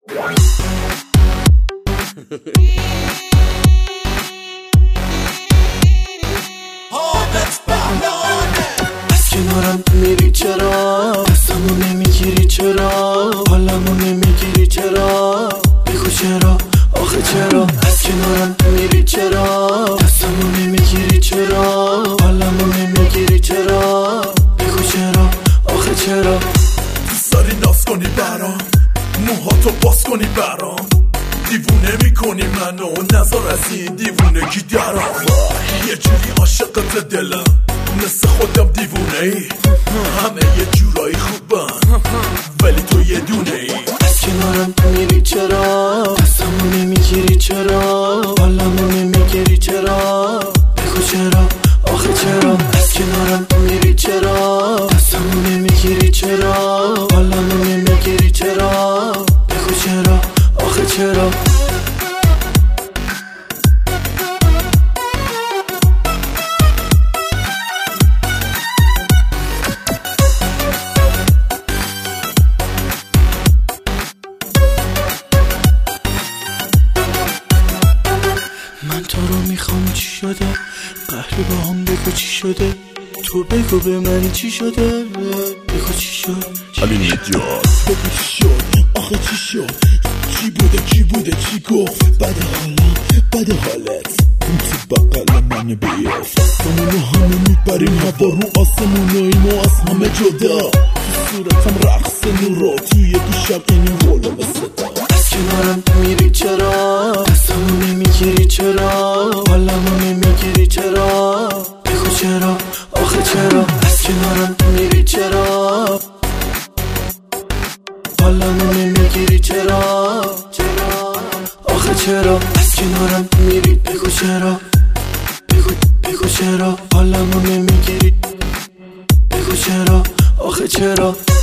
از کنارم میری چرا؟ دستمو نمیگیری چرا؟ حالمو نمیگیری چرا؟ بگو چرا؟ آخه چرا؟ از کنارم میری چرا؟ دستمو نمیگیری چرا؟ حالمو نمیگیری چرا؟ بگو چرا؟ آخه چرا؟ دوست داری ناز کنی برام، موهاتو باز کنی برام، دیوونه میکنی منو، نظر از این دیوونگی درام. یه جوری عاشقت دلم، مثل خودم دیوونه ای، همه یه جورایی خوبن ولی تو یه دونه ای. از کنارم میری چرا؟ دستمو نمیگیری چرا؟ حالمو نمیگیری چرا؟ بگو چرا؟ آخه چرا؟ از کنارم میری چرا؟ دستمو نمیگیری چرا؟ حالمو نمیگیری چرا؟ بگو چرا؟ آخه چرا؟ من تو رو میخوام، چی شده؟ قهری با هم بگو چی شده؟ تو بگو به من چی شده؟ بگو چی شد؟ علی نجات بگو چی شد؟ آخه چی شد؟ چی بوده چی گفت؟ بده حالم بده حالت، اون تو بقل من بیافت، همونو همه میبریم هوا رو آسمونه، اینو از همه جدا، تو صورتم رقص نورا، توی گوشم این غلام صدا. از کنارم میری چرا؟ دستمو نمیگیری چرا؟ حالمو نمیگیری چرا؟ بگو چرا؟ آخه چرا؟ از کنارم میری چرا؟ حالمو نمیگیری چرا؟ آخه چرا؟ از کنارم میری، بگو چرا؟ بگو چرا؟ حالمو نمیگیری، بگو چرا؟ آخه چرا؟